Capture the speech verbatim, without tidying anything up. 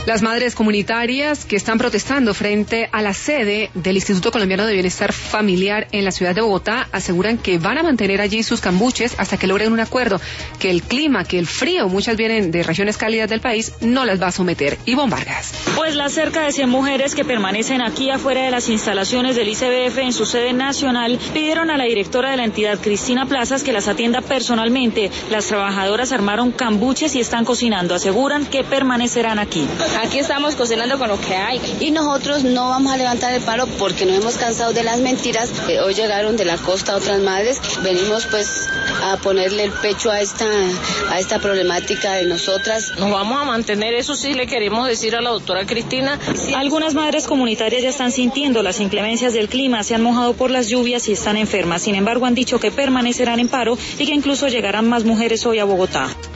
Las madres comunitarias que están protestando frente a la sede del Instituto Colombiano de Bienestar Familiar en la ciudad de Bogotá aseguran que van a mantener allí sus cambuches hasta que logren un acuerdo, que el clima, que el frío, muchas vienen de regiones cálidas del país, no las va a someter. Ivonne Vargas. Pues las cerca de cien mujeres que permanecen aquí afuera de las instalaciones del I C B F en su sede nacional pidieron a la directora de la entidad, Cristina Plazas, que las atienda personalmente. Las trabajadoras armaron cambuches y están cocinando. Aseguran que permanecerán aquí. Aquí estamos cocinando con lo que hay y nosotros no vamos a levantar el paro porque nos hemos cansado de las mentiras. Hoy llegaron de la costa otras madres, venimos pues a ponerle el pecho a esta a esta problemática de nosotras. Nos vamos a mantener, eso sí le queremos decir a la doctora Cristina. Algunas madres comunitarias ya están sintiendo las inclemencias del clima, se han mojado por las lluvias y están enfermas. Sin embargo, han dicho que permanecerán en paro y que incluso llegarán más mujeres hoy a Bogotá.